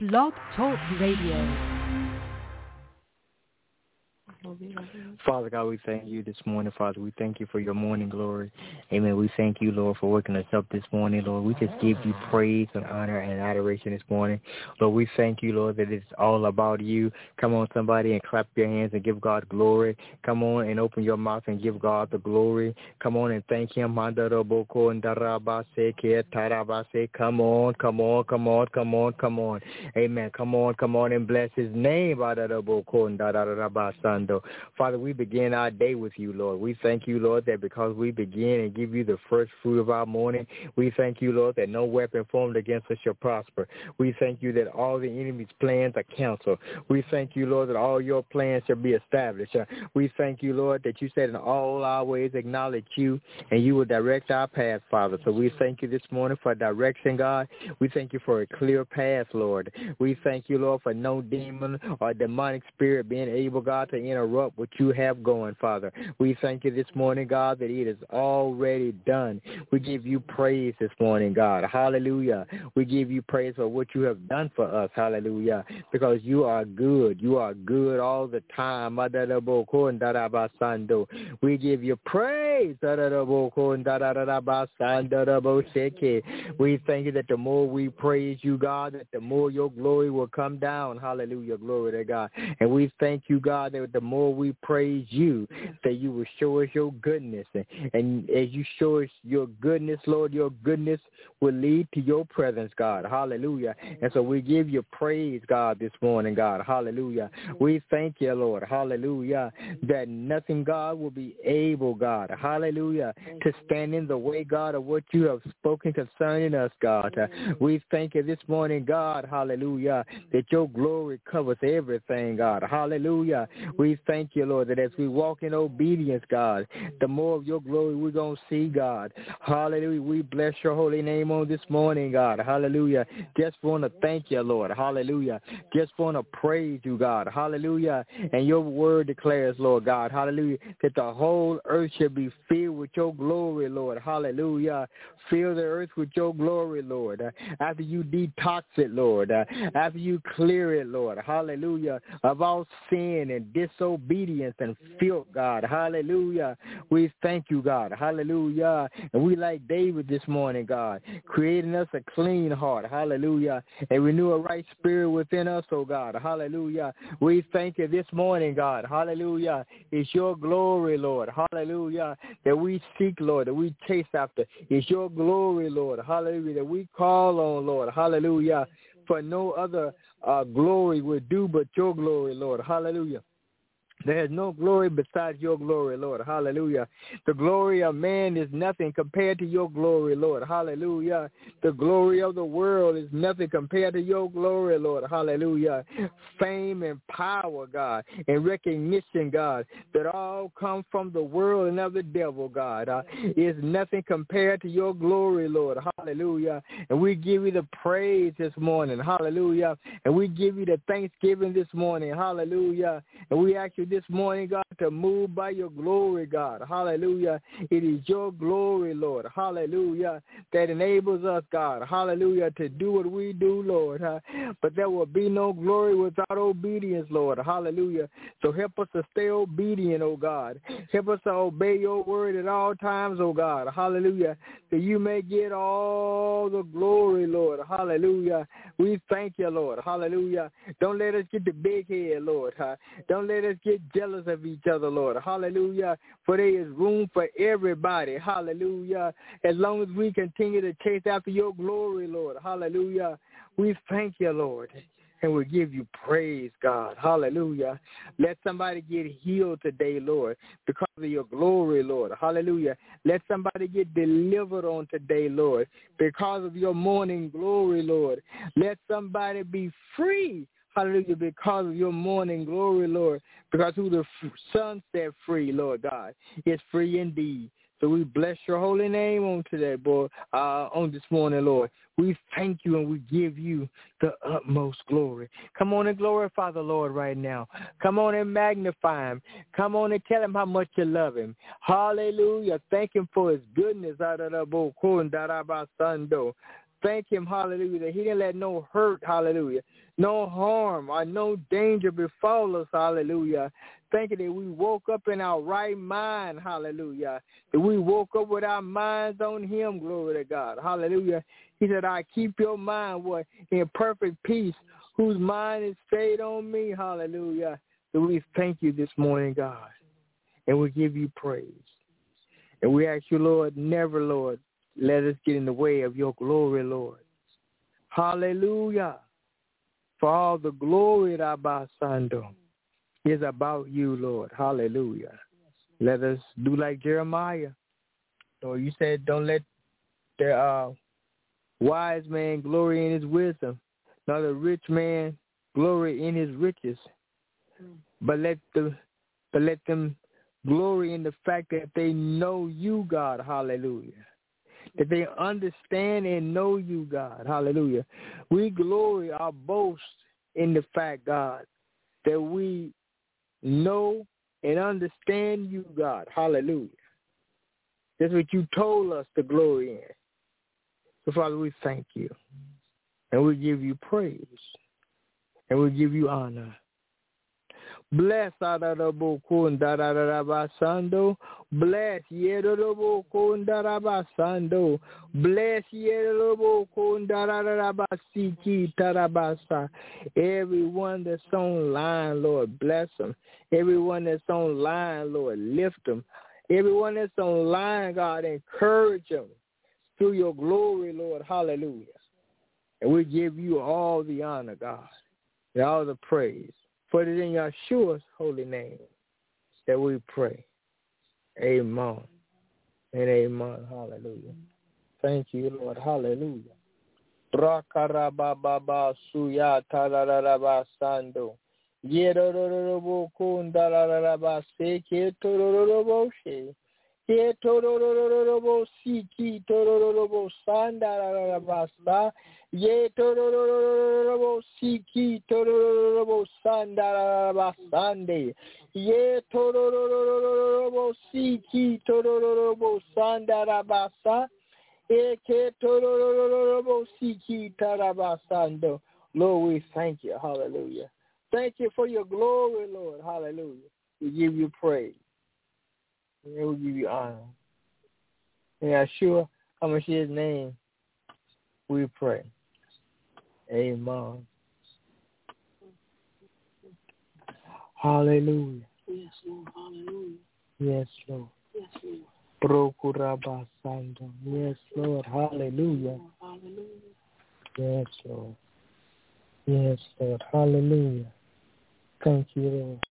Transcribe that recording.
Blog Talk Radio. Father God, we thank you this morning, Father. We thank you for your morning glory. Amen. We thank you, Lord, for waking us up this morning, Lord. We just give you praise and honor and adoration this morning. Lord, we thank you, Lord, that it's all about you. Come on, somebody, and clap your hands and give God glory. Come on and open your mouth and give God the glory. Come on and thank him. Come on, come on, come on, come on, come on. Amen. Come on and bless his name. Father, we begin our day with you, Lord. We thank you, Lord, that because we begin and give you the first fruit of our morning, we thank you, Lord, that no weapon formed against us shall prosper. We thank you that all the enemy's plans are canceled. We thank you, Lord, that all your plans shall be established. We thank you, Lord, that you said in all our ways acknowledge you, and you will direct our path, Father. So we thank you this morning for direction, God. We thank you for a clear path, Lord. We thank you, Lord, for no demon or demonic spirit being able, God, to interrupt what you have going, Father. We thank you this morning, God, that it is already done. We give you praise this morning, God. Hallelujah. We give you praise for what you have done for us. Hallelujah. Because you are good. You are good all the time. We give you praise. We thank you that the more we praise you, God, that the more your glory will come down. Hallelujah. Glory to God. And we thank you, God, that the more we praise you, that you will show us your goodness. And as you show us your goodness, Lord, your goodness will lead to your presence, God. Hallelujah. And so we give you praise, God, this morning, God. Hallelujah. We thank you, Lord. Hallelujah. That nothing, God, will be able, God. Hallelujah. To stand in the way, God, of what you have spoken concerning us, God. We thank you this morning, God. Hallelujah. That your glory covers everything, God. Hallelujah. We thank you, Lord, that as we walk in obedience, God, the more of your glory we're going to see, God. Hallelujah. We bless your holy name on this morning, God. Hallelujah. Just want to thank you, Lord. Hallelujah. Just want to praise you, God. Hallelujah. And your word declares, Lord God, hallelujah, that the whole earth should be filled with your glory, Lord. Hallelujah. Fill the earth with your glory, Lord. After you detox it, Lord. After you clear it, Lord. Hallelujah. Of all sin and disobedience and filth, God. Hallelujah. We thank you, God. Hallelujah. And we like David this morning, God, creating us a clean heart. Hallelujah. And renew a right spirit within us, oh God. Hallelujah. We thank you this morning, God. Hallelujah. It's your glory, Lord. Hallelujah. That we seek, Lord, that we chase after. It's your glory, Lord. Hallelujah. That we call on, Lord. Hallelujah. For no other glory would do but your glory, Lord. Hallelujah. There is no glory besides your glory, Lord. Hallelujah. The glory of man is nothing compared to your glory, Lord. Hallelujah. The glory of the world is nothing compared to your glory, Lord. Hallelujah. Fame and power, God, and recognition, God, that all come from the world and of the devil, God, is nothing compared to your glory, Lord. Hallelujah. And we give you the praise this morning. Hallelujah. And we give you the thanksgiving this morning. Hallelujah. And we ask you this morning, God, to move by your glory, God. Hallelujah. It is your glory, Lord. Hallelujah. That enables us, God. Hallelujah. To do what we do, Lord. But there will be no glory without obedience, Lord. Hallelujah. So help us to stay obedient, oh God. Help us to obey your word at all times, oh God. Hallelujah. That you may get all the glory, Lord. Hallelujah. We thank you, Lord. Hallelujah. Don't let us get the big head, Lord. Don't let us get jealous of each other, Lord. Hallelujah. For there is room for everybody. Hallelujah. As long as we continue to chase after your glory, Lord. Hallelujah. We thank you, Lord. And we give you praise, God. Hallelujah. Let somebody get healed today, Lord, because of your glory, Lord. Hallelujah. Let somebody get delivered on today, Lord, because of your morning glory, Lord. Let somebody be free. Hallelujah, because of your morning glory, Lord, because who the Son set free, Lord God, is free indeed. So we bless your holy name on today, boy, on this morning, Lord. We thank you and we give you the utmost glory. Come on and glorify the Lord right now. Come on and magnify him. Come on and tell him how much you love him. Hallelujah. Thank him for his goodness. Thank him, hallelujah, that he didn't let no hurt, hallelujah, no harm or no danger befall us, hallelujah. Thank you that we woke up in our right mind, hallelujah. That we woke up with our minds on him, glory to God, hallelujah. He said, I keep your mind in perfect peace, whose mind is stayed on me, hallelujah. So we thank you this morning, God, and we give you praise. And we ask you, Lord, never, Lord, let us get in the way of your glory, Lord. Hallelujah. For all the glory, Rabba Sando, is about you, Lord. Hallelujah. Let us do like Jeremiah. Lord, you said don't let the wise man glory in his wisdom, nor the rich man glory in his riches, but let them glory in the fact that they know you, God. Hallelujah. That they understand and know you, God. Hallelujah. We glory our boast in the fact, God, that we know and understand you, God. Hallelujah. That's what you told us to glory in. So, Father, we thank you. And we give you praise. And we give you honor. Bless Adadabokundadadabasando. Bless Yedadabokundadabasando. Bless Yedadabokundadadabasiki tarabasa. Everyone that's online, Lord, bless them. Everyone that's online, Lord, lift them. Everyone that's online, God, encourage them through your glory, Lord. Hallelujah. And we give you all the honor, God, and all the praise. For it is in Yeshua's holy name that we pray. Amen and amen. Hallelujah. Thank you, Lord. Hallelujah. Brakarababa suya tararabasando. Yerororobo kundararabase ketororoboshe. Ketorororobo siki torororobo sandararabasa. Yetorororobo siki torororobo sandararabasande. Yetorororobo siki torororobo sandarabasa. Eketorororobo siki tarabasando. Lord, we thank you. Hallelujah. Thank you for your glory, Lord. Hallelujah. We give you praise. And we give you honor. In Yeshua HaMashiach's name, we pray. Amen. Hallelujah. Yes, Lord. Hallelujah. Yes, Lord. Yes, Lord. Prokurabasando. Yes, Lord. Hallelujah. Hallelujah. Yes, Lord. Yes, Lord. Hallelujah. Thank you, Lord.